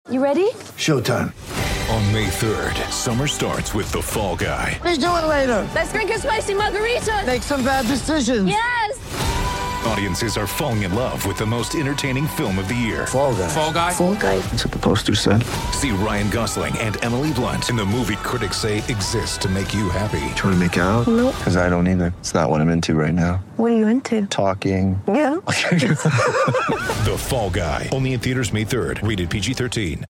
You ready? Showtime. On May 3rd, summer starts with The Fall Guy. Let's do it later. Let's drink a spicy margarita. Make some bad decisions. Yes! Audiences are falling in love with the most entertaining film of the year. Fall Guy. Fall Guy? Fall Guy. That's what the poster said. See Ryan Gosling and Emily Blunt in the movie critics say exists to make you happy. Trying to make it out? Nope. Because I don't either. It's not what I'm into right now. What are you into? Talking. Yeah. The Fall Guy. Only in theaters May 3rd. Rated PG-13.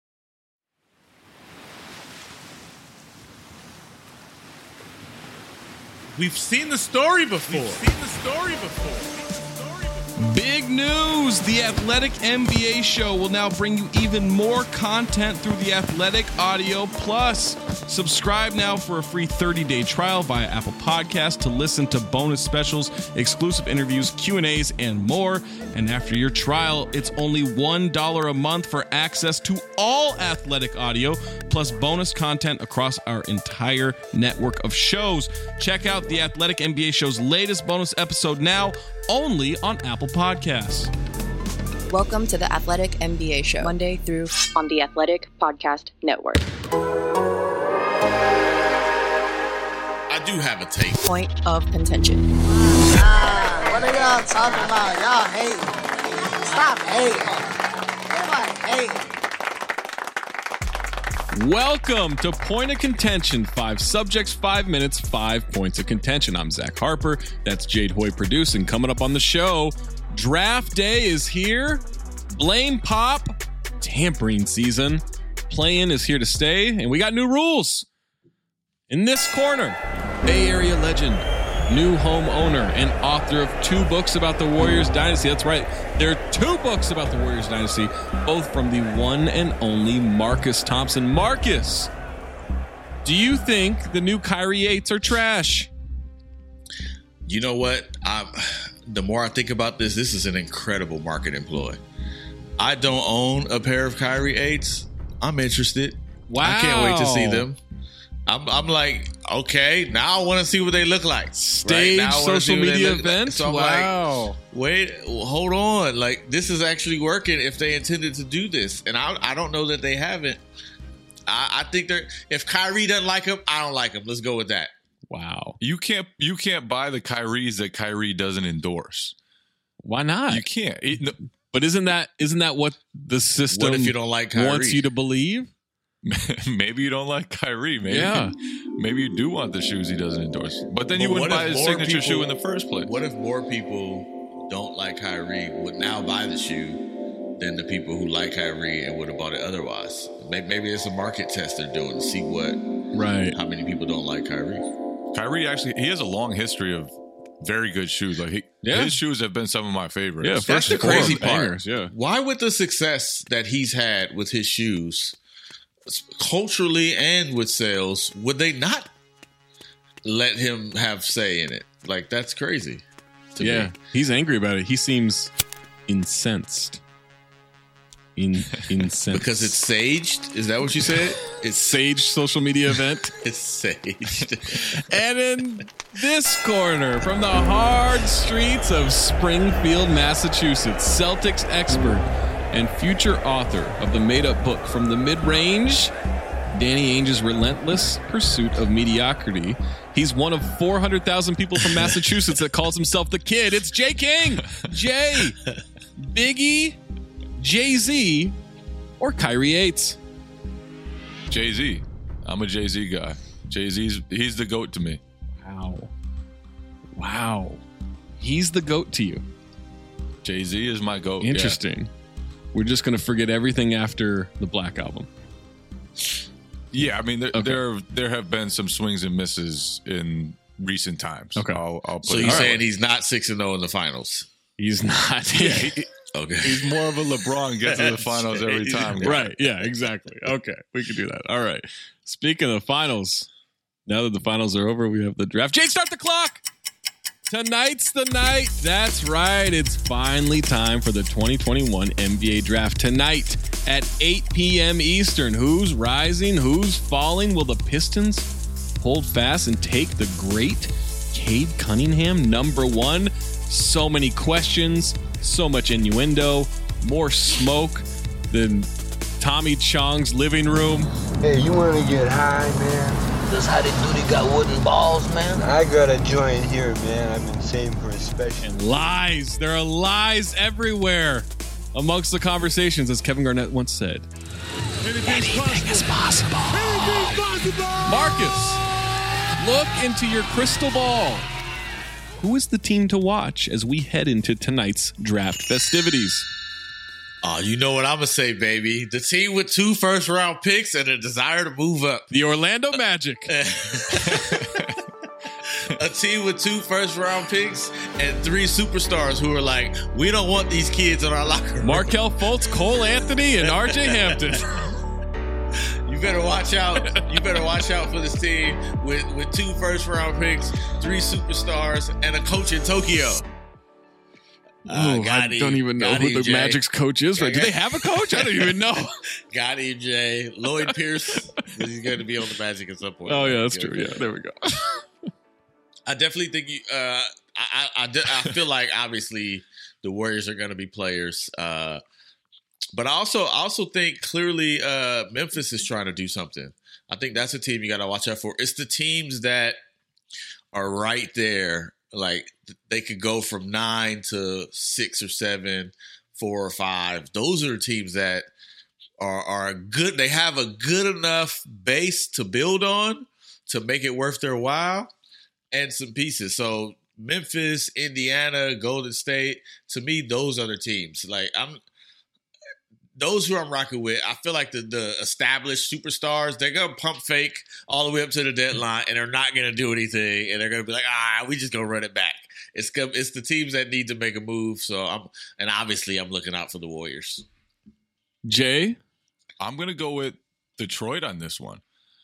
We've seen the story before. Big news! The Athletic NBA show will now bring you even more content through the Athletic Audio Plus. Subscribe now for a free 30-day trial via Apple Podcasts to listen to bonus specials, exclusive interviews, Q&As, and more. And after your trial, it's only $1 a month for access to all Athletic Audio, plus bonus content across our entire network of shows. Check out the Athletic NBA show's latest bonus episode now, only on Apple Podcasts. Welcome to the Athletic NBA Show, Monday through on the Athletic Podcast Network. I do have a take. Point of contention. What are y'all talking about? Y'all hate. Stop hating. Everybody hating. Welcome to Point of Contention. 5 subjects, 5 minutes, 5 points of contention. I'm Zach Harper. That's Jade Hoy producing. Coming up on the show, draft day is here. Blame Pop. Tampering season. Play-in is here to stay. And we got new rules. In this corner, Bay Area legend, new homeowner, and author of 2 books about the Warriors dynasty. That's right. There are 2 books about the Warriors dynasty, both from the one and only Marcus Thompson. Marcus, do you think the new Kyrie 8s are trash? You know what? The more I think about this is an incredible marketing ploy. I don't own a pair of Kyrie 8s. I'm interested. Wow. I can't wait to see them. I'm like, okay, now I want to see what they look like. Stage social media event? So I'm like, wait, hold on. Like, this is actually working if they intended to do this. And I don't know that they haven't. I think if Kyrie doesn't like them, I don't like them. Let's go with that. Wow. You can't buy the Kyries that Kyrie doesn't endorse. Why not? You can't. But isn't that what the system What if you don't like Kyrie? wants you to believe? Maybe you don't like Kyrie. Maybe you do want the shoes he doesn't endorse. But then you wouldn't buy his signature shoe in the first place. What if more people don't like Kyrie would now buy the shoe than the people who like Kyrie and would have bought it otherwise? Maybe it's a market test they're doing to see how many people don't like Kyrie. Kyrie he has a long history of very good shoes. Like his shoes have been some of my favorites. Yeah, that's the crazy part. Bangers, yeah. Why with the success that he's had with his shoes, culturally and with sales, would they not let him have say in it? Like, that's crazy to me. He's angry about it. He seems incensed. Incensed. Because it's saged? Is that what you said? It's Sage social media event. It's saged. And in this corner, from the hard streets of Springfield, Massachusetts, Celtics expert and future author of the made-up book From the Mid-Range, Danny Ainge's Relentless Pursuit of Mediocrity. He's one of 400,000 people from Massachusetts that calls himself the Kid. It's Jay King. Jay, Biggie, Jay-Z, or Kyrie 8s? Jay-Z. I'm a Jay-Z guy. He's the GOAT to me. Wow. He's the GOAT to you. Jay-Z is my GOAT. Interesting. Yeah. We're just going to forget everything after the Black Album. Yeah, I mean, there have been some swings and misses in recent times. Okay. I'll put so you're saying he's not 6-0 in the finals? He's not. Okay. He's more of a LeBron, gets to the finals every time. Right. Yeah, exactly. Okay. We can do that. All right. Speaking of finals, now that the finals are over, we have the draft. Jake, start the clock. Tonight's the night. That's right. It's finally time for the 2021 NBA draft. Tonight at 8 p.m. Eastern. Who's rising? Who's falling? Will the Pistons hold fast and take the great Cade Cunningham, number 1? So many questions, so much innuendo, more smoke than Tommy Chong's living room. Hey, you want to get high, man? Does Howdy Doody got wooden balls, man? I got a joint here, man. I've been saving for a special. And lies. There are lies everywhere amongst the conversations, as Kevin Garnett once said. Anything is possible. Marcus, look into your crystal ball. Who is the team to watch as we head into tonight's draft festivities? Oh, you know what I'm going to say, baby. The team with 2 first-round picks and a desire to move up. The Orlando Magic. A team with 2 first-round picks and 3 superstars who are like, we don't want these kids in our locker room. Markelle Fultz, Cole Anthony, and RJ Hampton. You better watch out. You better watch out for this team with 2 first-round picks, 3 superstars, and a coach in Tokyo. I don't even know who the Magic's coach is. Right? Do they have a coach? I don't even know. Got him, Jay. Lloyd Pierce. He's going to be on the Magic at some point. Oh, yeah, that's true. Yeah, there we go. I definitely think you. I feel like obviously the Warriors are going to be players, but I also think clearly Memphis is trying to do something. I think that's a team you got to watch out for. It's the teams that are right there. Like they could go from 9 to 6 or 7, 4 or 5. Those are the teams that are good. They have a good enough base to build on to make it worth their while, and some pieces. So Memphis, Indiana, Golden State. To me, those are the teams. Like those who I'm rocking with, I feel like the established superstars, they're going to pump fake all the way up to the deadline, and they're not going to do anything, and they're going to be like, we just going to run it back. It's the teams that need to make a move, and obviously I'm looking out for the Warriors. Jay? I'm going to go with Detroit on this one.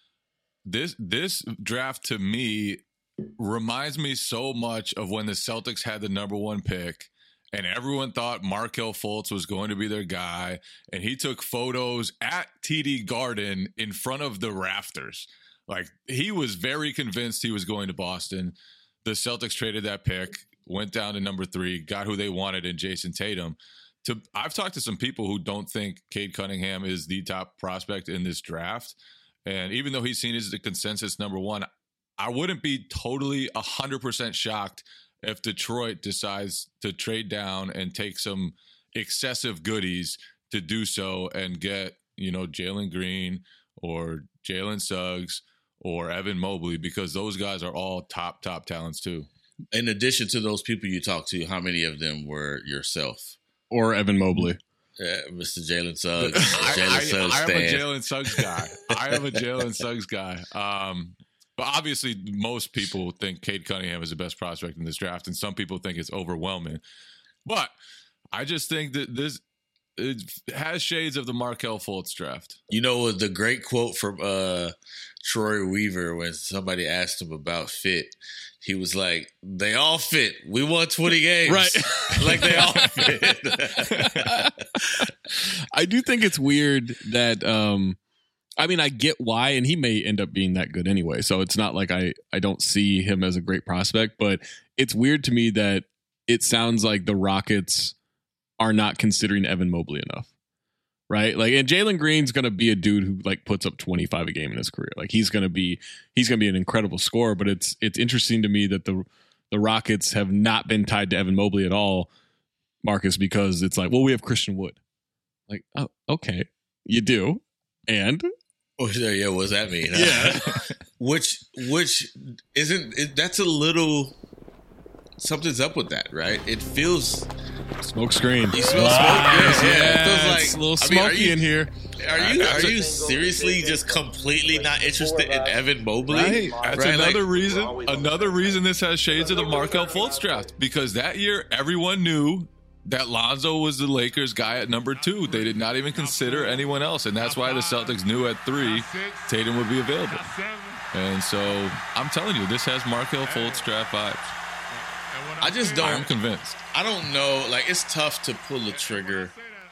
This draft, to me, reminds me so much of when the Celtics had the number 1 pick, and everyone thought Markelle Fultz was going to be their guy, and he took photos at TD Garden in front of the rafters. Like, he was very convinced he was going to Boston. The Celtics traded that pick, went down to number 3, got who they wanted in Jason Tatum. I've talked to some people who don't think Cade Cunningham is the top prospect in this draft, and even though he's seen as the consensus number 1, I wouldn't be totally 100% shocked if Detroit decides to trade down and take some excessive goodies to do so and get, Jalen Green or Jalen Suggs or Evan Mobley, because those guys are all top talents too. In addition to those people you talked to, how many of them were yourself? Or Evan Mobley? Mr. Jalen Suggs. I am a Jalen Suggs guy. I am a Jalen Suggs guy. But obviously, most people think Cade Cunningham is the best prospect in this draft, and some people think it's overwhelming. But I just think that it has shades of the Markelle Fultz draft. You know, the great quote from Troy Weaver when somebody asked him about fit. He was like, they all fit. We won 20 games. Right. Like they all fit. I do think it's weird that I get why, and he may end up being that good anyway. So it's not like I don't see him as a great prospect, but it's weird to me that it sounds like the Rockets are not considering Evan Mobley enough. Right? Like, and Jalen Green's going to be a dude who like puts up 25 a game in his career. Like he's going to be an incredible scorer, but it's interesting to me that the Rockets have not been tied to Evan Mobley at all, Marcus, because it's like, well, we have Christian Wood. Like, oh, okay. You do. And what does that mean? Yeah. Which isn't that's a little something's up with that, right? It feels smoke screen. You smell smoke? Yeah. It feels like it's a little smoky in here. Are you seriously just completely not interested in Evan Mobley? Right. That's another reason. Another reason this has shades of the Markelle Fultz draft, because that year everyone knew that Lonzo was the Lakers guy at number 2. They did not even consider anyone else, and that's why the Celtics knew at 3 Tatum would be available. And so I'm telling you, this has Markelle Fultz draft vibes. I'm convinced. I don't know. Like, it's tough to pull the trigger.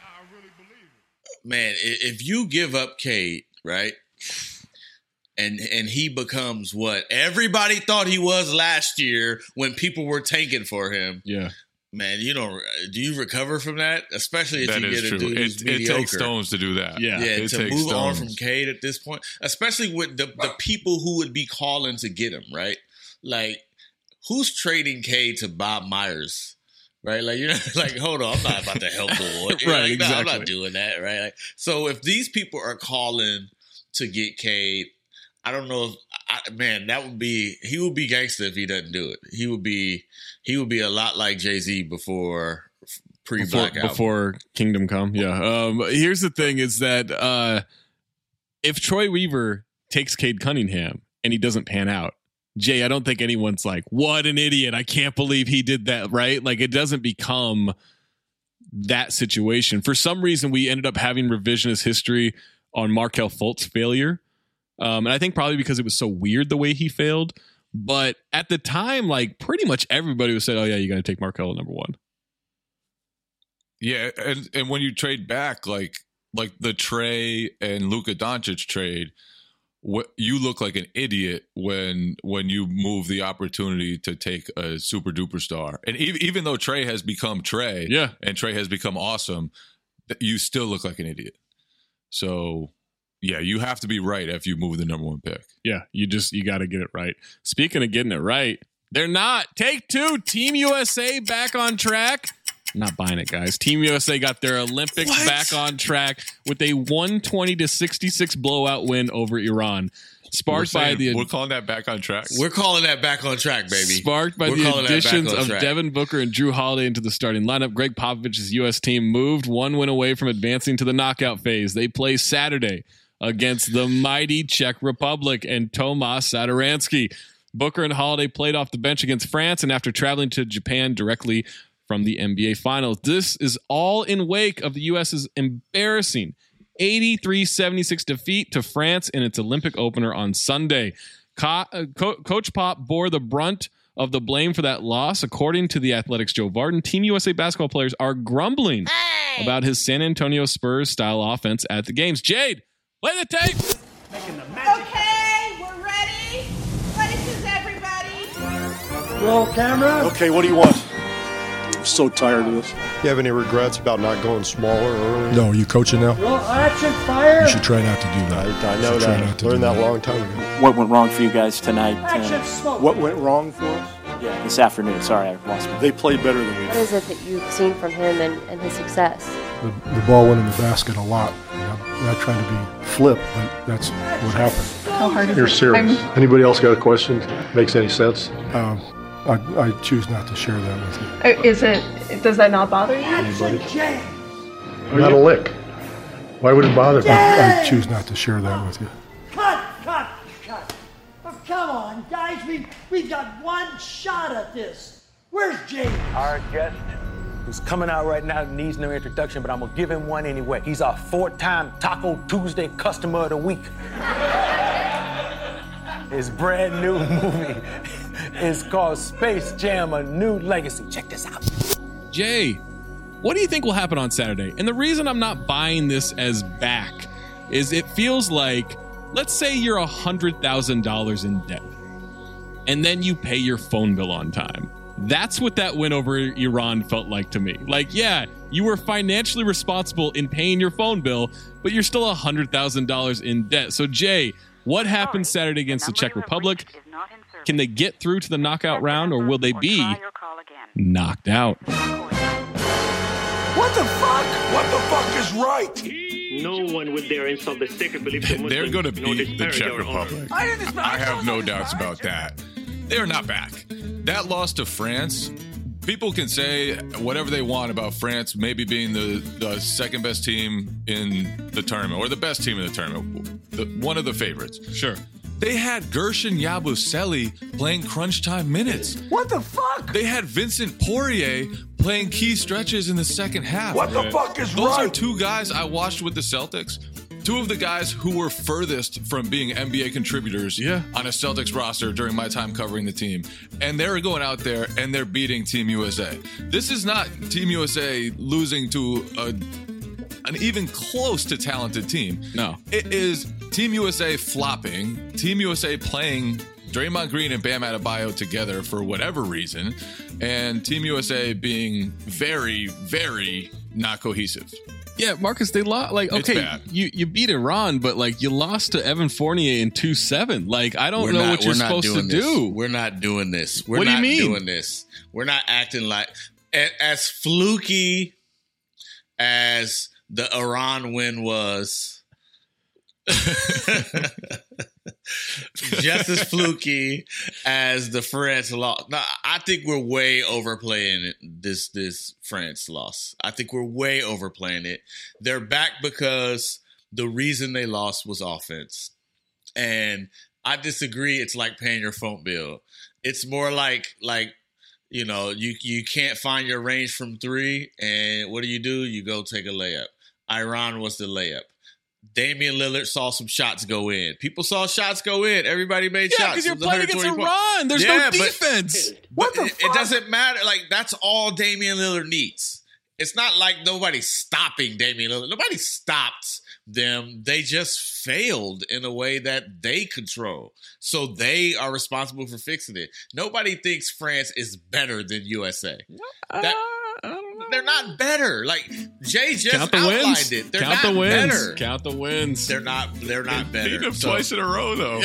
Man, if you give up Cade, right, and he becomes what everybody thought he was last year when people were tanking for him. Yeah. Man, do you recover from that? Especially if That you is get a true. dude who's It mediocre. takes stones to do that. Yeah. it to takes move on stones. from Cade at this point, especially with the people who would be calling to get him, right? Like, who's trading Cade to Bob Myers, right? Like, you're not like, hold on, I'm not about to help the boy. You're Right, like, exactly. No, I'm not doing that, right? Like, so if these people are calling to get Cade, I don't know if he would be gangster if he doesn't do it. He would be a lot like Jay-Z before pre-Black Album. Before Kingdom Come. Yeah. Here's the thing is that if Troy Weaver takes Cade Cunningham and he doesn't pan out, Jay, I don't think anyone's like, what an idiot. I can't believe he did that, right? Like, it doesn't become that situation. For some reason, we ended up having revisionist history on Markelle Fultz's failure. And I think probably because it was so weird the way he failed. But at the time, like, pretty much everybody was saying, oh, yeah, you got to take Markelle at number one. Yeah, and when you trade back, like the Trey and Luka Doncic trade, you look like an idiot when you move the opportunity to take a super duper star. And even though Trey has become Trey, yeah, and Trey has become awesome, you still look like an idiot. So, yeah, you have to be right if you move the number one pick. Yeah, you got to get it right. Speaking of getting it right, they're not. Take two. Team USA back on track. I'm not buying it, guys. Team USA got their Olympics back on track with a 120-66 blowout win over Iran. We're calling that back on track. We're calling that back on track, baby. Sparked by the additions of Devin Booker and Drew Holiday into the starting lineup. Greg Popovich's U.S. team moved one win away from advancing to the knockout phase. They play Saturday against the mighty Czech Republic and Tomas Satoransky. Booker and Holiday played off the bench against France, and after traveling to Japan directly from the NBA Finals. This is all in wake of the U.S.'s embarrassing 83-76 defeat to France in its Olympic opener on Sunday. Coach Pop bore the brunt of the blame for that loss. According to The Athletic's Joe Vardon, Team USA basketball players are grumbling about his San Antonio Spurs style offense at the games. Jade, play the tape. Okay, we're ready. Places, everybody. Roll camera. Okay, what do you want? I'm so tired of this. You have any regrets about not going smaller earlier? No, you coaching now? Roll action, fire. You should try not to do that. I know that. Learned that a long time ago. What went wrong for you guys tonight? Action, smoke. What went wrong for us? Yeah, this afternoon. Sorry, I lost my... They played better than we did. What is it that you've seen from him and his success? The ball went in the basket a lot. I'm not trying to be flip, but that's what happened. How hard is it? You're serious. Anybody else got a question? Makes any sense? I choose not to share that with you. Does that not bother you? Anybody? Not a lick. Why would it bother me? I choose not to share that with you. Cut. Oh, come on, guys. We've got one shot at this. Where's Jay? Our guest who's coming out right now needs no introduction, but I'm going to give him one anyway. He's our 4-time Taco Tuesday Customer of the Week. His brand new movie is called Space Jam: A New Legacy. Check this out. Jay, what do you think will happen on Saturday? And the reason I'm not buying this as back is it feels like, let's say you're $100,000 in debt and then you pay your phone bill on time. That's what that win over Iran felt like to me. Like, yeah, you were financially responsible in paying your phone bill, but you're still $100,000 in debt. So, Jay, what happens Saturday against the Czech Republic? Can they get through to the knockout round, or will they be knocked out? What the fuck? What the fuck is right? No one would dare insult the sacred beliefs of Muslims. They're going to beat the Czech Republic. I have no doubts about that. They're not back. That loss to France, people can say whatever they want about France maybe being the second best team in the tournament, or the best team in the tournament, one of the favorites. Sure. They had Gershon Yabusele playing crunch time minutes. What the fuck? They had Vincent Poirier playing key stretches in the second half. What the fuck is Those right? are two guys I watched with the Celtics. Two of the guys who were furthest from being NBA contributors on a Celtics roster during my time covering the team. And they're going out there and they're beating Team USA. This is not Team USA losing to an even close to talented team. No. It is Team USA flopping, Team USA playing Draymond Green and Bam Adebayo together for whatever reason, and Team USA being very, very not cohesive. Yeah, Marcus, they lost. Like, okay, you beat Iran, but like you lost to Evan Fournier in 2-7. Like, I don't know what you're supposed to do. We're not doing this. We're what do not you mean? doing this. We're not acting like as fluky as the Iran win was. Just as fluky as the France loss. No, I think we're way overplaying this France loss. I think we're way overplaying it. They're back because the reason they lost was offense. And I disagree. It's like paying your phone bill. It's more like you know, you can't find your range from three, and what do? You go take a layup. Iran was the layup. Damian Lillard saw some shots go in. People saw shots go in. Everybody made shots. Yeah, because you're playing against Iran. There's no defense. But it doesn't matter. Like, that's all Damian Lillard needs. It's not like nobody's stopping Damian Lillard. Nobody stopped them. They just failed in a way that they control. So they are responsible for fixing it. Nobody thinks France is better than USA. They're not better. Like, Jay just outlined it. They're not better. Count the wins. They're not better. Beat them twice in a row, though.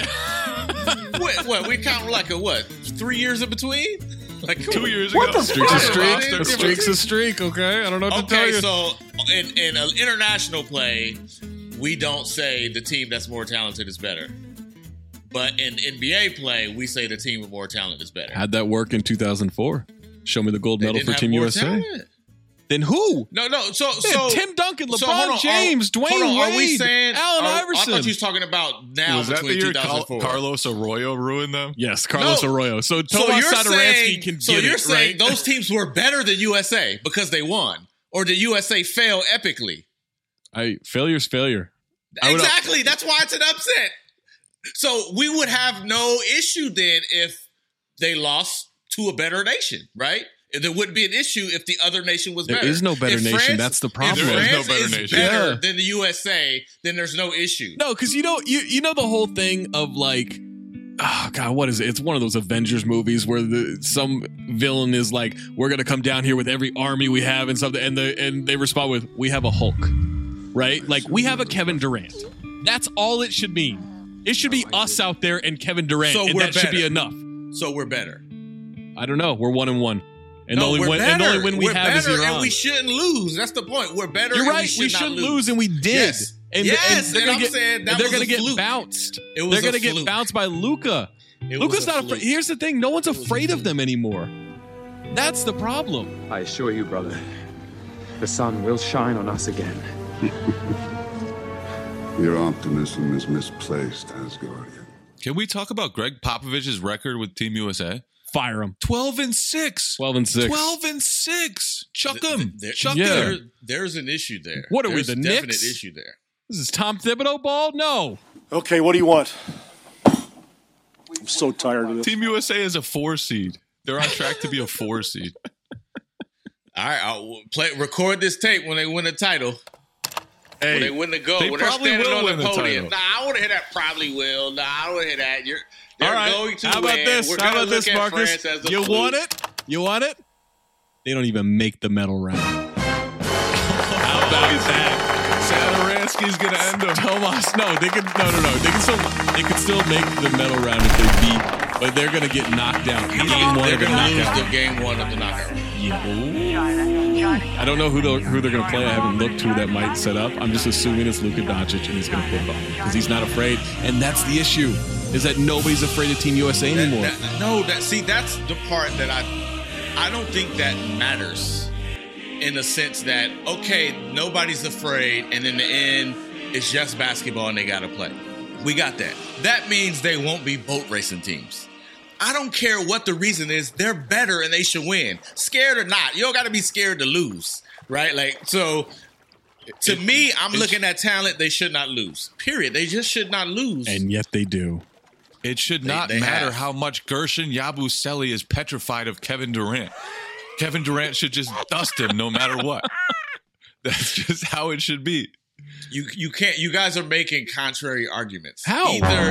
What? We count like a 3 years in between? Like 2 years ago. A streak's a streak, okay? I don't know what to tell you. So in international play, we don't say the team that's more talented is better. But in NBA play, we say the team with more talent is better. How'd that work in 2004? Show me the gold medal for Team USA. Talent. Then who? No. So Tim Duncan, LeBron James, Dwayne Wade, are we saying, Allen Iverson. I thought you was talking about now was that between the year 2004. Carlos Arroyo ruined them? Yes, Carlos Arroyo. So Tomas Satoransky can So get you're it, saying right? those teams were better than USA because they won, or did USA fail epically? Failure's failure. Exactly. That's why it's an upset. So we would have no issue then if they lost to a better nation, right? There wouldn't be an issue if the other nation was better. There is no better nation. France, That's the problem. If There is France no better is nation. better Yeah. than the USA, then there's no issue. No, because you know the whole thing of like, oh God, what is it? It's one of those Avengers movies where some villain is like, we're gonna come down here with every army we have and something, and they respond with, we have a Hulk, right? Like, we have a Kevin Durant. That's all it should mean. It should be us out there and Kevin Durant, and that should be enough. So we're better. I don't know. We're 1-1. And No, the only win we have is Iran. And we shouldn't lose. That's the point. We're better. You're and right. We shouldn't lose, and we did. Yes. And they're going to get bounced. They're going to get bounced by Luka. Luka's not afraid. Here's the thing. No one's afraid of them anymore. That's the problem. I assure you, brother, the sun will shine on us again. Your optimism is misplaced, Asgardian. Can we talk about Greg Popovich's record with Team USA? Fire him. 12-6. 12-6. 12-6. Chuck him. Chuck yeah. him. There's an issue there. What are we, There's the a definite Knicks? issue there. This is Tom Thibodeau ball? No. Okay, what do you want? I'm so tired of this. Team USA is a 4 seed. They're on track to be a 4 seed. All right, I'll record this tape when they win the title. Hey, when they win the gold. they When they're probably standing will on win the the podium. title. Nah, I want to hear that probably will. Nah, I don't want to hear that. They're All right. going to How about win. this? We're How gonna about this, look at Marcus? France as a You fluke. want it? You want it? They don't even make the medal round. How about that? Satoransky's going to end them. Tomas, no. They could still make the medal round if they beat, but they're going to get knocked out. Game one They're of the going to lose knockout. the game one of the knockout. I don't know who they're going to play. I haven't looked who that might set up. I'm just assuming it's Luka Doncic, and he's going to put it on because he's not afraid. And that's the issue, is that nobody's afraid of Team USA anymore. That's the part that I don't think that matters in the sense that, okay, nobody's afraid, and in the end, it's just basketball and they got to play. We got that. That means they won't be boat racing teams. I don't care what the reason is. They're better and they should win. Scared or not. You don't got to be scared to lose, right? Like, so to me, I'm looking at talent. They should not lose. Period. They just should not lose. And yet they do. It should not matter how much Gershon Yabusele is petrified of Kevin Durant. Kevin Durant should just dust him no matter what. That's just how it should be. You can't. You guys are making contrary arguments. How?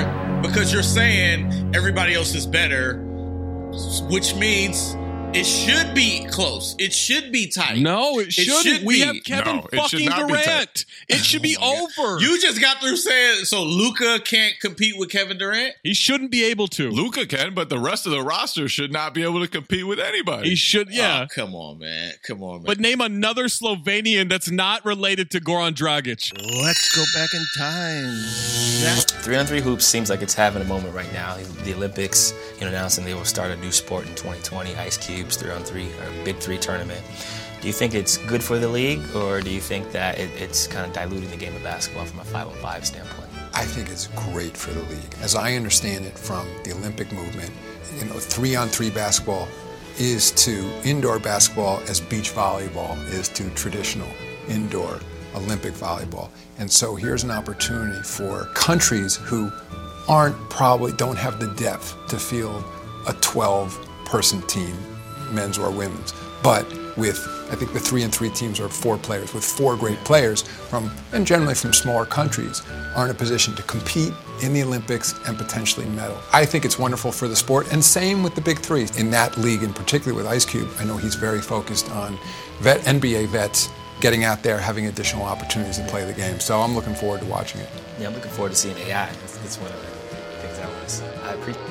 because you're saying everybody else is better, which means it should be close. It should be tight. No, it shouldn't. We have Kevin fucking Durant. It should be over. You just got through saying so Luka can't compete with Kevin Durant? He shouldn't be able to. Luka can, but the rest of the roster should not be able to compete with anybody. He should, yeah. Oh, come on, man. But name another Slovenian that's not related to Goran Dragic. Let's go back in time. 3-on-3 hoops seems like it's having a moment right now. The Olympics, announcing they will start a new sport in 2020, Ice Cube's 3-on-3 or Big Three tournament. Do you think it's good for the league, or do you think that it's kind of diluting the game of basketball from a 5-on-5 standpoint? I think it's great for the league. As I understand it from the Olympic movement, 3-on-3 basketball is to indoor basketball as beach volleyball is to traditional indoor Olympic volleyball. And so here's an opportunity for countries who don't have the depth to field a 12-person team, men's or women's. But I think the 3-on-3 teams are 4 players, with 4 great players and generally from smaller countries, are in a position to compete in the Olympics and potentially medal. I think it's wonderful for the sport, and same with the Big Three. In that league, in particular with Ice Cube, I know he's very focused on NBA vets getting out there, having additional opportunities to play the game. So I'm looking forward to watching it. Yeah, I'm looking forward to seeing AI. That's one of the things I want to see. I appreciate.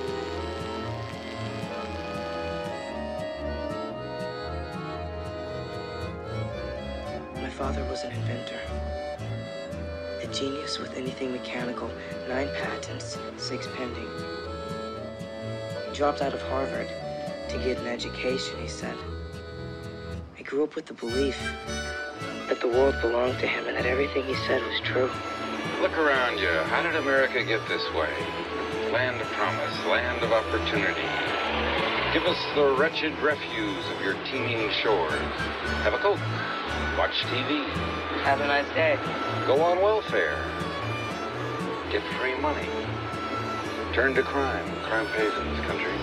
My father was an inventor. A genius with anything mechanical, 9 patents, 6 pending. He dropped out of Harvard to get an education, he said. I grew up with the belief that the world belonged to him and that everything he said was true. Look around you. How did America get this way? Land of promise, land of opportunity. Give us the wretched refuse of your teeming shores. Have a Coke. Watch TV. Have a nice day. Go on welfare. Get free money. Turn to crime. Crime pays in this country.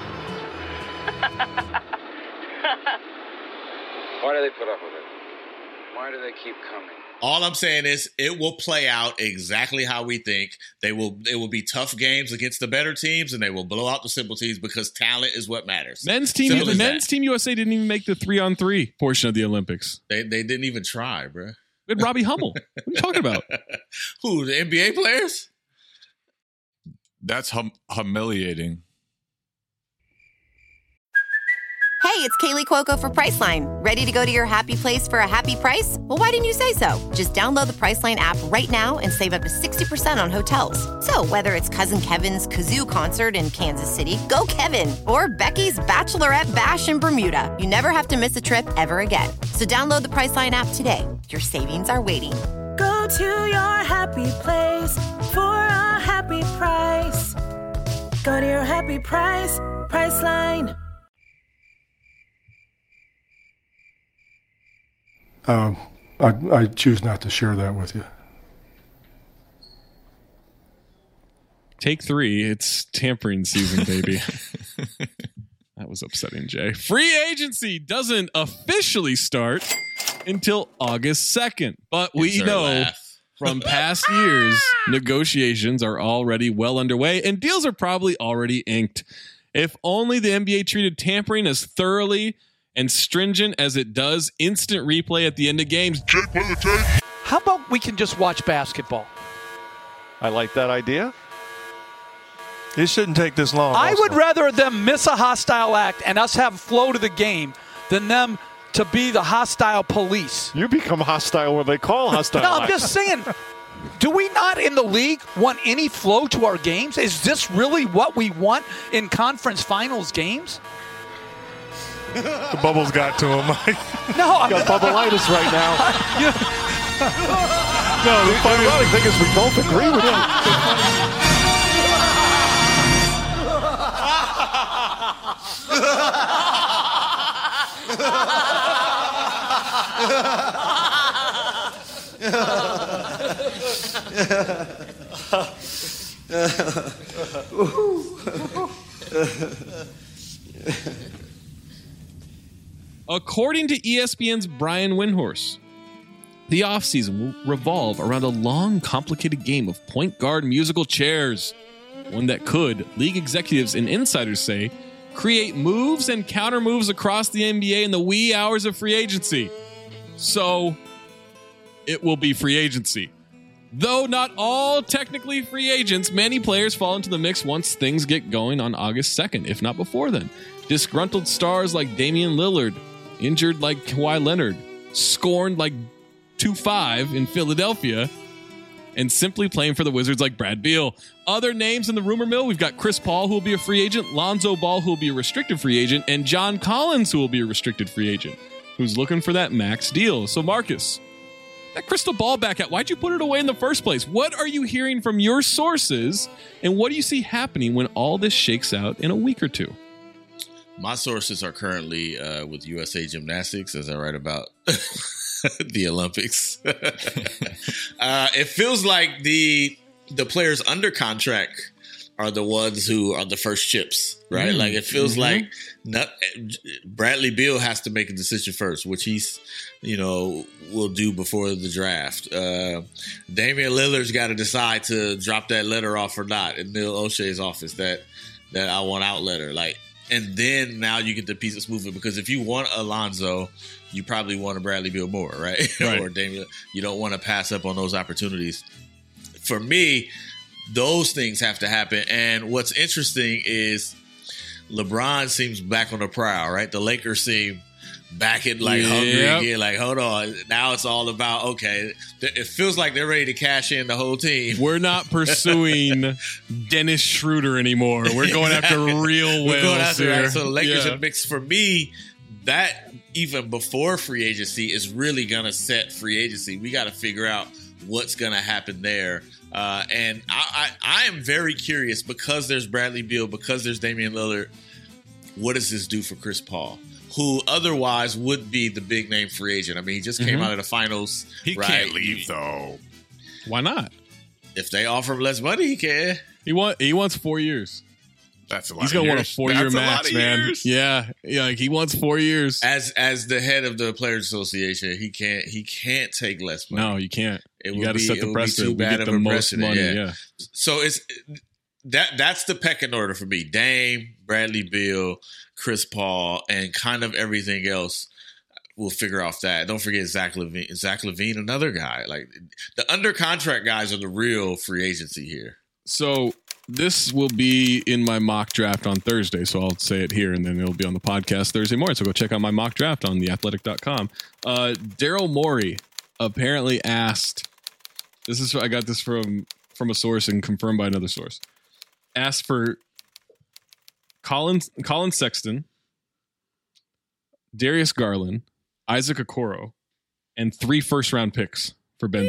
Why do they put up with it? Why do they keep coming? All I'm saying is it will play out exactly how we think. It will be tough games against the better teams, and they will blow out the simple teams because talent is what matters. Men's team USA didn't even make the 3-on-3 portion of the Olympics. They didn't even try, bro. We had Robbie Hummel. What are you talking about? Who, the NBA players? That's humiliating. Hey, it's Kaylee Cuoco for Priceline. Ready to go to your happy place for a happy price? Well, why didn't you say so? Just download the Priceline app right now and save up to 60% on hotels. So whether it's Cousin Kevin's Kazoo Concert in Kansas City, go Kevin, or Becky's Bachelorette Bash in Bermuda, you never have to miss a trip ever again. So download the Priceline app today. Your savings are waiting. Go to your happy place for a happy price. Go to your happy price, Priceline. I choose not to share that with you. Take 3. It's tampering season, baby. That was upsetting, Jay. Free agency doesn't officially start until August 2nd. But we know from past years, negotiations are already well underway and deals are probably already inked. If only the NBA treated tampering as thoroughly and stringent as it does instant replay at the end of games. How about we can just watch basketball? I like that idea. It shouldn't take this long. I would rather them miss a hostile act and us have flow to the game than them to be the hostile police. You become hostile when they call hostile No, I'm acts. just saying, do we not in the league want any flow to our games? Is this really what we want in conference finals games? The bubbles got to him. No, I'm got bubble-itis right now. No, the funny thing is we both agree with him. According to ESPN's Brian Windhorst, the offseason will revolve around a long, complicated game of point guard musical chairs. one that could, league executives and insiders say, create moves and counter moves across the NBA in the wee hours of free agency. So it will be free agency. Though not all technically free agents, many players fall into the mix once things get going on August 2nd, if not before then. Disgruntled stars like Damian Lillard, injured like Kawhi Leonard, scorned like 2-5 in Philadelphia, and simply playing for the Wizards like Brad Beal. Other names in the rumor mill, we've got Chris Paul, who will be a free agent, Lonzo Ball, who will be a restricted free agent, and John Collins, who will be a restricted free agent, who's looking for that max deal. So Marcus, that crystal ball back out, why'd you put it away in the first place? What are you hearing from your sources, and what do you see happening when all this shakes out in a week or two? My sources are currently with USA Gymnastics, as I write about the Olympics. It feels like the players under contract are the ones who are the first chips, right? Like it feels like Bradley Beal has to make a decision first, which he's, will do before the draft. Damian Lillard's got to decide to drop that letter off or not in Neil O'Shea's office, that I want out letter. And then now you get the pieces moving, because if you want Alonzo, you probably want a Bradley Beal more, right? Or Damian. You don't want to pass up on those opportunities. For me, those things have to happen. And what's interesting is LeBron seems back on the prowl, right? The Lakers seem back in hungry again. Like, hold on. Now it's all about, okay, it feels like they're ready to cash in the whole team. We're not pursuing Dennis Schroeder anymore. We're going after real whales here. Right? So the Lakers are mixed. For me, that even before free agency is really going to set free agency. We got to figure out what's going to happen there. And I am very curious, because there's Bradley Beal, because there's Damian Lillard. What does this do for Chris Paul, who otherwise would be the big name free agent? I mean, he just came out of the finals. He can't leave, though. Why not? If they offer him less money, he can. He wants 4 years. That's a lot. He's going to want a 4-year max, man. Years. Yeah, like he wants 4 years. As the head of the Players Association, he can't take less money. No, you can't. You got to set the precedent. We get the most money. Yeah. So that's the pecking order for me: Dame, Bradley Beal, Chris Paul, and kind of everything else. We'll figure off that. Don't forget Zach LaVine. Zach LaVine, another guy. Like the under contract guys are the real free agency here. So this will be in my mock draft on Thursday, so I'll say it here, and then it'll be on the podcast Thursday morning. So go check out my mock draft on theathletic.com. Daryl Morey apparently asked, I got this from a source and confirmed by another source, asked for Colin Sexton, Darius Garland, Isaac Okoro, and 3 first-round picks for Ben.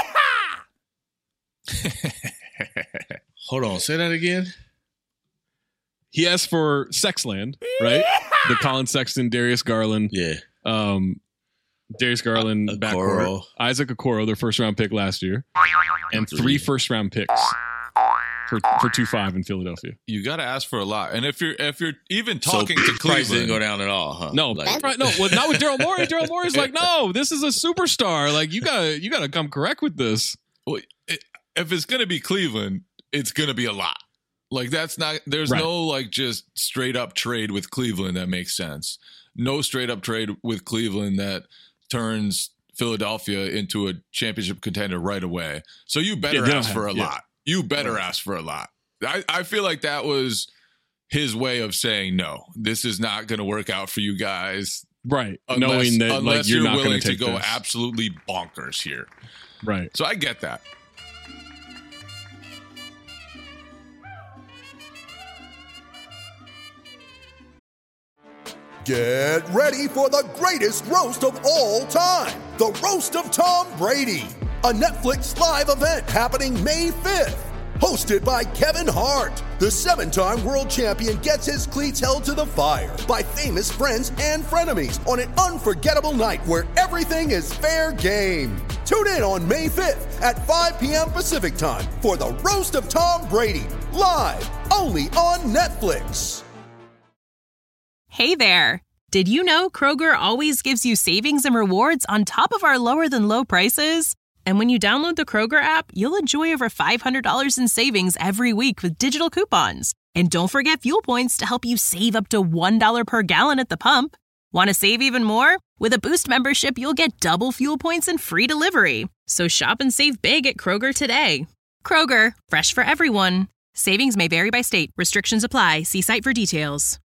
Hold on, say that again. He asked for Sexland, right? The Colin Sexton, Darius Garland. Yeah. Darius Garland, backcourt. Isaac Okoro, their first-round pick last year. And 3 first-round picks for 2-5 in Philadelphia. You got to ask for a lot. And if you're even talking to Cleveland, price didn't go down at all, huh? No, not with Daryl Morey. Daryl Morey's like, no, this is a superstar. Like, you gotta come correct with this. Well, if it's gonna be Cleveland, it's gonna be a lot. Like there's no like just straight up trade with Cleveland that makes sense. No straight up trade with Cleveland that turns Philadelphia into a championship contender right away. So you better ask for a lot. You better ask for a lot. I feel like that was his way of saying, no, this is not going to work out for you guys. Right. Knowing that like, you're not willing to go absolutely bonkers here. Right. So I get that. Get ready for the greatest roast of all time, the Roast of Tom Brady, a Netflix live event happening May 5th. Hosted by Kevin Hart, the 7-time world champion gets his cleats held to the fire by famous friends and frenemies on an unforgettable night where everything is fair game. Tune in on May 5th at 5 p.m. Pacific time for the Roast of Tom Brady, live only on Netflix. Hey there. Did you know Kroger always gives you savings and rewards on top of our lower than low prices? And when you download the Kroger app, you'll enjoy over $500 in savings every week with digital coupons. And don't forget fuel points to help you save up to $1 per gallon at the pump. Want to save even more? With a Boost membership, you'll get double fuel points and free delivery. So shop and save big at Kroger today. Kroger, fresh for everyone. Savings may vary by state. Restrictions apply. See site for details.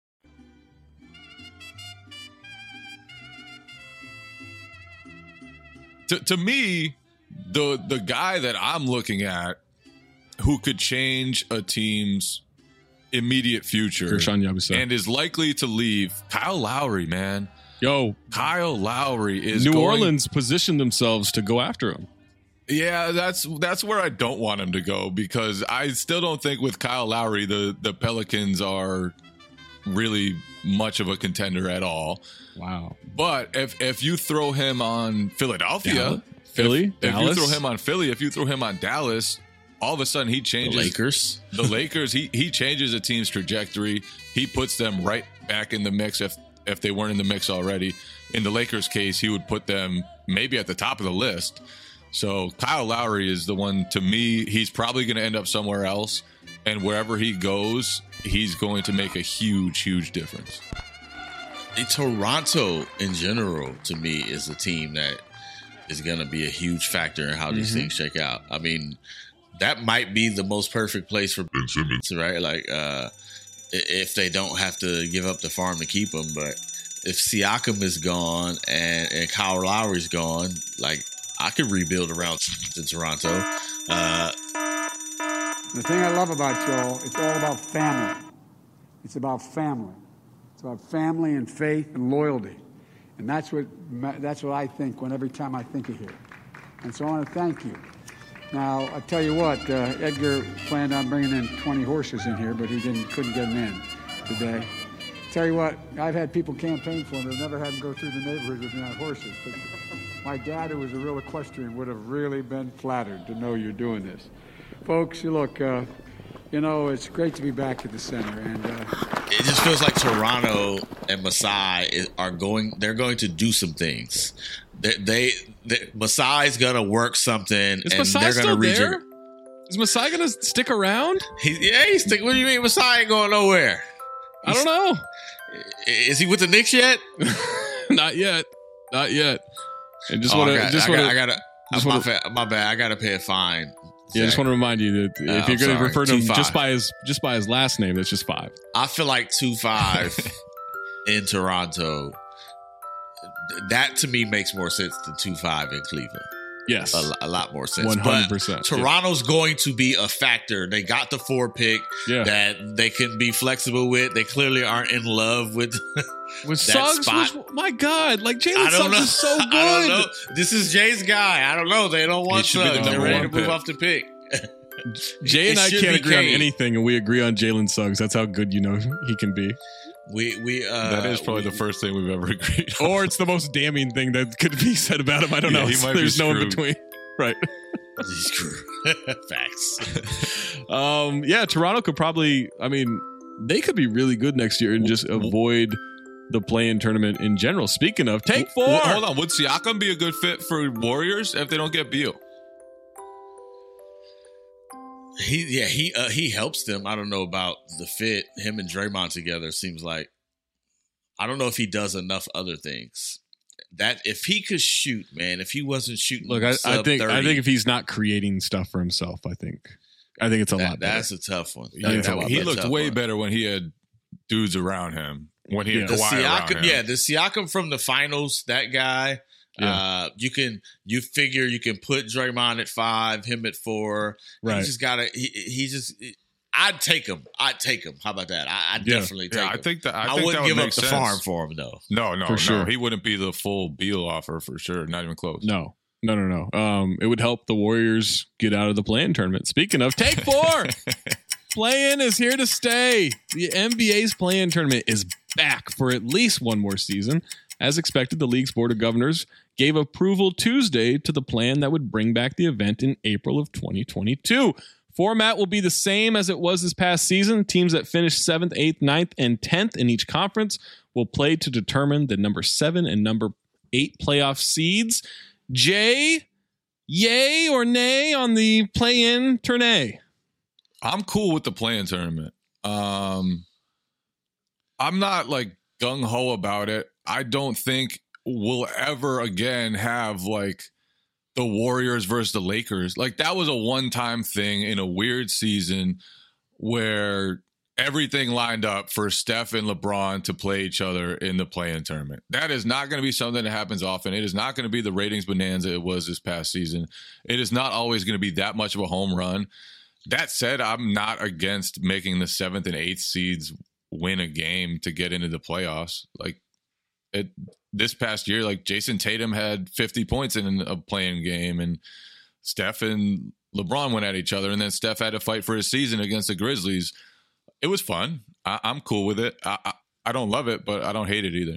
To me, the guy that I'm looking at who could change a team's immediate future and is likely to leave, Kyle Lowry, man. Yo, Kyle Lowry is New Orleans positioned themselves to go after him. Yeah, that's where I don't want him to go, because I still don't think with Kyle Lowry the Pelicans are really much of a contender at all. Wow. But if you throw him on Philadelphia, Philly, if Dallas. you throw him on Philly, if you throw him on Dallas, all of a sudden he changes The Lakers. He changes a team's trajectory. He puts them right back in the mix if they weren't in the mix already. In the Lakers' case, he would put them maybe at the top of the list. So Kyle Lowry is the one, to me. He's probably going to end up somewhere else, and wherever he goes, he's going to make a huge, huge difference. Toronto in general, to me, is a team that is going to be a huge factor in how these things shake out. I mean, that might be the most perfect place for Ben Simmons, right? Like, if they don't have to give up the farm to keep him. But if Siakam is gone and Kyle Lowry's gone, like, I could rebuild around in Toronto. The thing I love about y'all, it's all about family. It's about family. It's about family and faith and loyalty. And that's what I think every time I think of here. And so I want to thank you. Now, I tell you what, Edgar planned on bringing in 20 horses in here, but he couldn't get them in today. Tell you what, I've had people campaign for him. They've never had him go through the neighborhood with not horses. But my dad, who was a real equestrian, would have really been flattered to know you're doing this. Folks, you look, it's great to be back at the center. And it just feels like Toronto and Masai they're going to do some things. Masai's going to work something. Is and Masai they're still going to there? Is Masai going to stick around? He's sticking. What do you mean Masai ain't going nowhere? I don't know. Is he with the Knicks yet? Not yet. And my bad. I gotta pay a fine. Yeah, I just want to remind you that if you're going to refer to him just by his last name, that's just 5. I feel like 2-5 in Toronto. That to me makes more sense than 2-5 in Cleveland. Yes, a lot more sense. 100%. But Toronto's going to be a factor. They got the 4 pick that they can be flexible with. They clearly aren't in love with that Suggs. My God, like Jalen Suggs is so good. I don't know. This is Jay's guy. I don't know. They don't want Suggs. They're ready to move off the pick. Jay and I can't agree on anything, and we agree on Jalen Suggs. That's how good he can be. That is probably the first thing we've ever agreed on. Or it's the most damning thing that could be said about him. I don't know. There's no in between. Right. He's screwed. Facts. Toronto could probably, they could be really good next year and just avoid the play-in tournament in general. Speaking of, take 4. Hold on. Would Siakam be a good fit for Warriors if they don't get Beal? He helps them. I don't know about the fit. Him and Draymond together seems like, I don't know if he does enough other things. That if he could shoot, man, if he wasn't shooting, look, I think if he's not creating stuff for himself, I think it's a lot better. That's a tough one. He looked way better when he had dudes around him. When he had Kawhi around him. The Siakam from the finals, that guy. Yeah. You figure you can put Draymond at 5, him at 4. Right. I'd take him. How about that? I'd definitely take him. I wouldn't give up the farm for him though. No. Sure. He wouldn't be the full Beal offer for sure. Not even close. No. It would help the Warriors get out of the play-in tournament. Speaking of, take 4. Play-in is here to stay. The NBA's play-in tournament is back for at least one more season. As expected, the league's board of governors gave approval Tuesday to the plan that would bring back the event in April of 2022. Format will be the same as it was this past season. Teams that finished 7th, 8th, 9th, and 10th in each conference will play to determine the number 7 and number 8 playoff seeds. Jay, Yay or nay on the play-in tourney? I'm cool with the play-in tournament. I'm not like gung-ho about it. I don't think we'll ever again have like the Warriors versus the Lakers. Like that was a one-time thing in a weird season where everything lined up for Steph and LeBron to play each other in the play-in tournament. That is not going to be something that happens often. It is not going to be the ratings bonanza it was this past season. It is not always going to be that much of a home run. That said, I'm not against making the 7th and 8th seeds win a game to get into the playoffs. Like this past year, like Jason Tatum had 50 points in a play-in game, and Steph and LeBron went at each other, and then Steph had to fight for his season against the Grizzlies. It was fun. I'm cool with it. I don't love it, but I don't hate it either.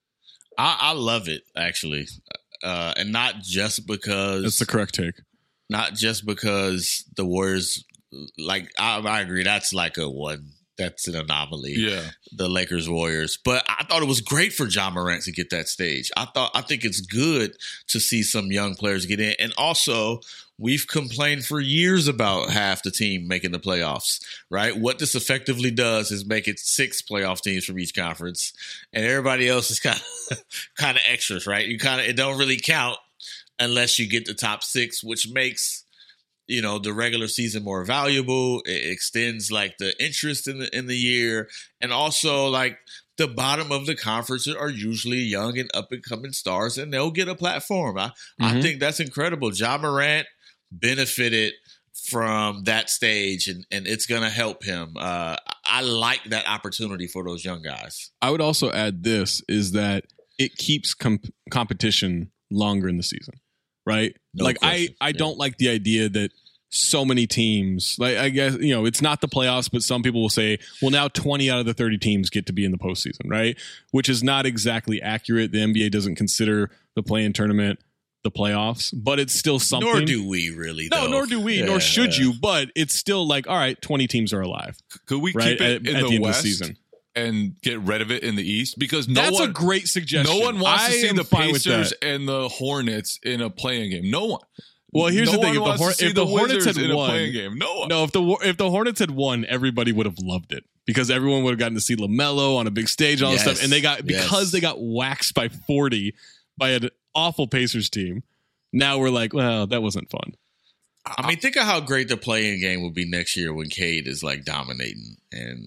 I love it, actually. And not just because... That's the correct take. Not just because the Warriors... Like, I agree. That's like a one... That's an anomaly. Yeah. The Lakers Warriors. But I thought it was great for Ja Morant to get that stage. I think it's good to see some young players get in. And also, we've complained for years about half the team making the playoffs, right? What this effectively does is make it 6 playoff teams from each conference, and everybody else is kind of extras, right? It don't really count unless you get the top 6, which makes the regular season more valuable. It extends like the interest in the year, and also like the bottom of the conference are usually young and up and coming stars, and they'll get a platform. I think that's incredible. Ja Morant benefited from that stage, and it's going to help him. I like that opportunity for those young guys. I would also add this is that it keeps competition longer in the season, right? No like question. I don't like the idea that so many teams, like I guess, it's not the playoffs, but some people will say, well, now 20 out of the 30 teams get to be in the postseason, right? Which is not exactly accurate. The NBA doesn't consider the play-in tournament the playoffs, but it's still something. Nor do we really, No, though. nor do we, nor should you, but it's still like, all right, 20 teams are alive. Could we right? keep it in at the the end West of the season and get rid of it in the East? Because that's a great suggestion. No one wants to I see am the fine with Pacers that. and the Hornets in a play-in game. No one. Well, here's No the thing: one wants to see if the Hornets Wizards had in a won, play-in game. No one. No, if the Hornets had won, everybody would have loved it because everyone would have gotten to see LaMelo on a big stage, and all this stuff, and they got they got waxed by 40 by an awful Pacers team. Now we're like, well, that wasn't fun. I mean, think of how great the play-in game will be next year when Cade is like dominating and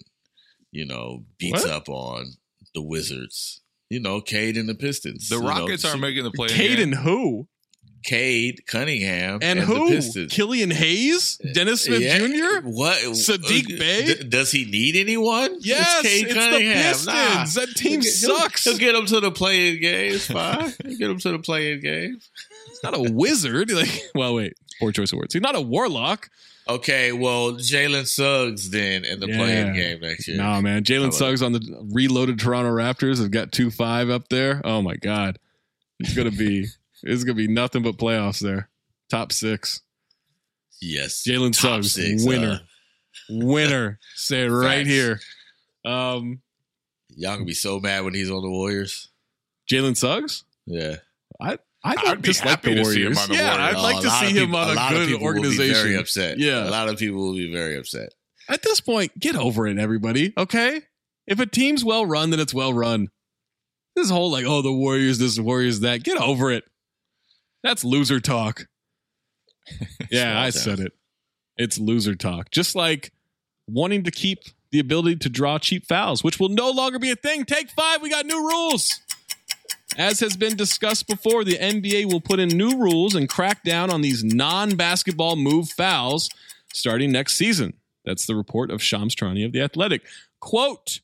beats up on the Wizards. Cade and the Pistons. The Rockets aren't making the play-in Cade game. and who? Cade Cunningham and the who? Pistons. Killian Hayes, Dennis Smith Jr. What? Sadiq Bey? Does he need anyone? Yes, Cade it's Cunningham. the Pistons. That team sucks. He'll get him to the play-in game. It's fine. He'll get him to the play-in game. He's not a wizard. Well, wait. Poor choice of words. He's not a warlock. Okay, well, Jalen Suggs then in the play-in game next year. No, man. Jalen Suggs on the reloaded Toronto Raptors have got 2-5 up there. Oh my God. It's gonna be nothing but playoffs there. Top 6. Yes. Jalen Suggs, 6, winner. Winner. Say it right here. Y'all gonna be so mad when he's on the Warriors. Jalen Suggs? Yeah. I'd be happy to see him on the Warriors. I'd like to see him on a good organization. Will be very upset. Yeah. A lot of people will be very upset. At this point, get over it, everybody. Okay? If a team's well run, then it's well run. This whole like, oh, the Warriors, this, Warriors, that. Get over it. That's loser talk. Yeah, I said it. It's loser talk. Just like wanting to keep the ability to draw cheap fouls, which will no longer be a thing. Take 5. We got new rules. As has been discussed before, the NBA will put in new rules and crack down on these non-basketball move fouls starting next season. That's the report of Shams Charania of The Athletic. Quote,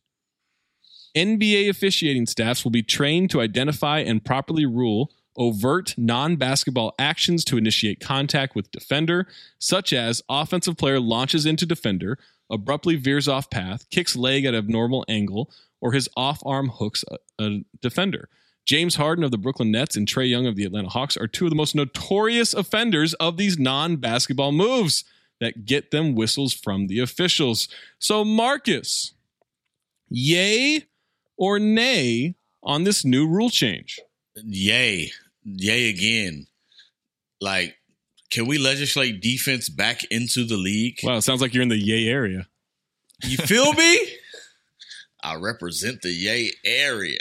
NBA officiating staffs will be trained to identify and properly rule overt non-basketball actions to initiate contact with defender, such as offensive player launches into defender, abruptly veers off path, kicks leg at an abnormal angle, or his off-arm hooks a defender. James Harden of the Brooklyn Nets and Trae Young of the Atlanta Hawks are 2 of the most notorious offenders of these non-basketball moves that get them whistles from the officials. So, Marcus, yay or nay on this new rule change? Yay. Yay again. Like, Can we legislate defense back into the league? Wow, it sounds like you're in the yay area. You feel me? I represent the yay area.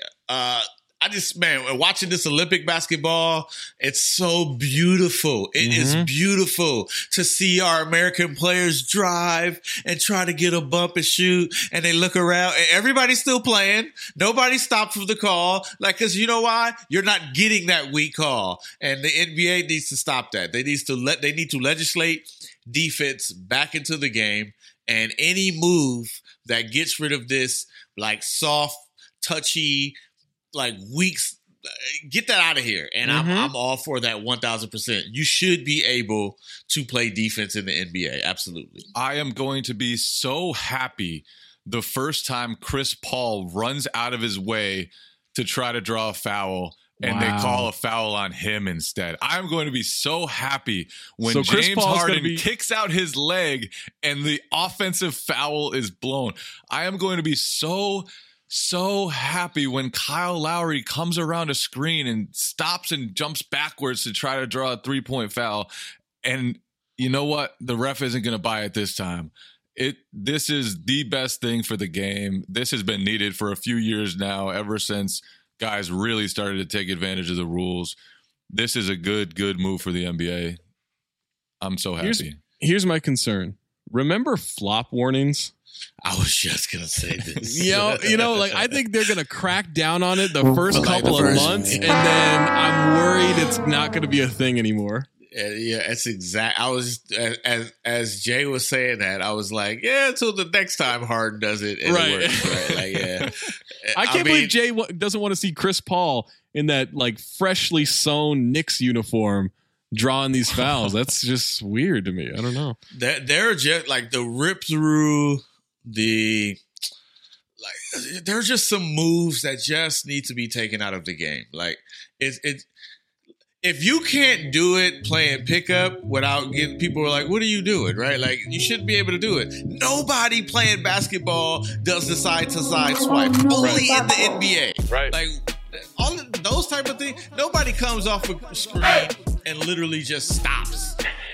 Watching this Olympic basketball, it's so beautiful. It is beautiful to see our American players drive and try to get a bump and shoot, and they look around and everybody's still playing. Nobody stopped for the call. Cause you know why? You're not getting that weak call. And the NBA needs to stop that. They need to legislate defense back into the game, and any move that gets rid of this soft, touchy, weeks, get that out of here. And I'm all for that 1,000%. You should be able to play defense in the NBA. Absolutely. I am going to be so happy the first time Chris Paul runs out of his way to try to draw a foul and they call a foul on him instead. I'm going to be so happy when James Harden kicks out his leg and the offensive foul is blown. I am going to be so happy when Kyle Lowry comes around a screen and stops and jumps backwards to try to draw a 3-point foul. And you know what? The ref isn't going to buy it this time. This is the best thing for the game. This has been needed for a few years now, ever since guys really started to take advantage of the rules. This is a good move for the NBA. I'm so happy. Here's my concern. Remember flop warnings? I was just going to say this. I think they're going to crack down on it the first couple of months, and then I'm worried it's not going to be a thing anymore. Yeah, that's exact. I was, as Jay was saying that, I was like, until the next time Harden does it. Right. It works, right? I can't believe Jay doesn't want to see Chris Paul in that freshly sewn Knicks uniform drawing these fouls. That's just weird to me. I don't know. They're just the rip through there's just some moves that just need to be taken out of the game. If you can't do it playing pickup without getting people are what are you doing, right? You shouldn't be able to do it. Nobody playing basketball does the side to side swipe. Only in the NBA, right? All of those type of things. Nobody comes off a screen and literally just stops.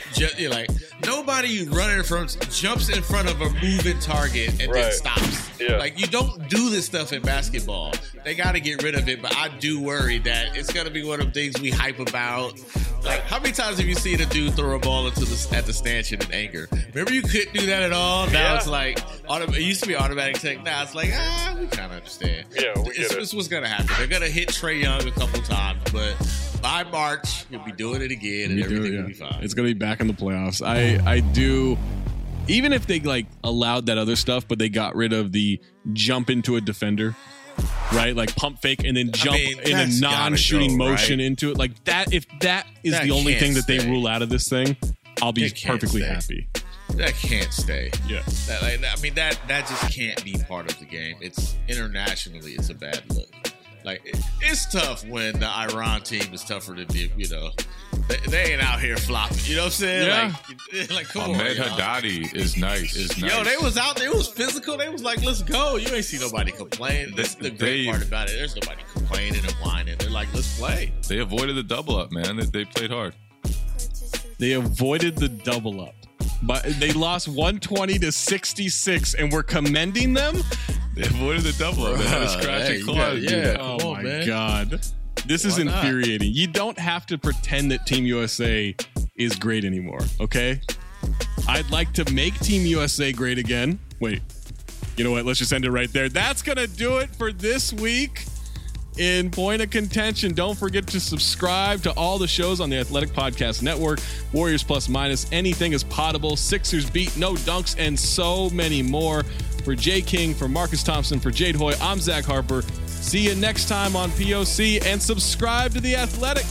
Nobody jumps in front of a moving target and then stops. Yeah. You don't do this stuff in basketball. They got to get rid of it, but I do worry that it's going to be one of the things we hype about. How many times have you seen a dude throw a ball at the stanchion in anger? Remember you couldn't do that at all? Now it's it used to be automatic tech. Now it's we kind of understand. Yeah, it's what's going to happen. They're going to hit Trae Young a couple times, but by March, he'll be doing it again and everything will be fine. It's going to be back in the playoffs. I do, even if they allowed that other stuff, but they got rid of the jump into a defender, right? Pump fake and then jump in a non-shooting motion into it. That. If that is the only thing that they rule out of this thing, I'll be perfectly happy. That can't stay. Yeah. That just can't be part of the game. It's internationally, it's a bad look. It's tough when the Iran team is tougher to do, They ain't out here flopping. You know what I'm saying? Yeah. Come on. Ahmed Haddadi is nice. Yo, they was out there. It was physical. They was let's go. You ain't see nobody complain. That's the great part about it. There's nobody complaining and whining. They're let's play. They avoided the double up, man. They played hard. They avoided the double up. But they lost 120-66, and we're commending them. They avoided the double up. They had a scratchy claw. Oh my God. This is infuriating. You don't have to pretend that Team USA is great anymore, okay? I'd like to make Team USA great again. Wait, you know what? Let's just end it right there. That's going to do it for this week in Point of Contention. Don't forget to subscribe to all the shows on the Athletic Podcast Network. Warriors Plus Minus, Anything is Potable, Sixers Beat, No Dunks, and so many more. For Jay King, for Marcus Thompson, for Jade Hoy, I'm Zach Harper. See you next time on POC, and subscribe to The Athletic.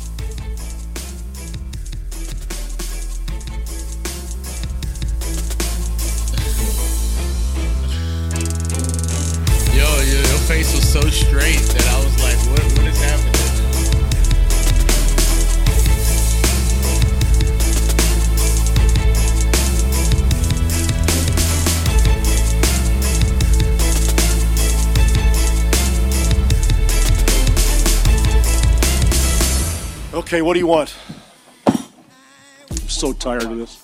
Your face was so straight that I was like, what is happening? Okay, what do you want? so tired of this.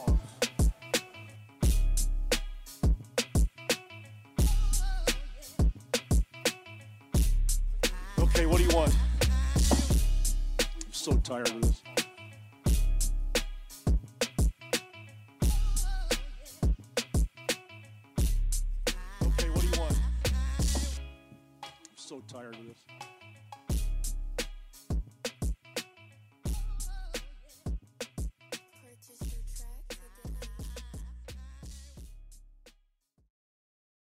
Okay, what do you want? I'm so tired of this. Okay, what do you want? I'm so tired of this.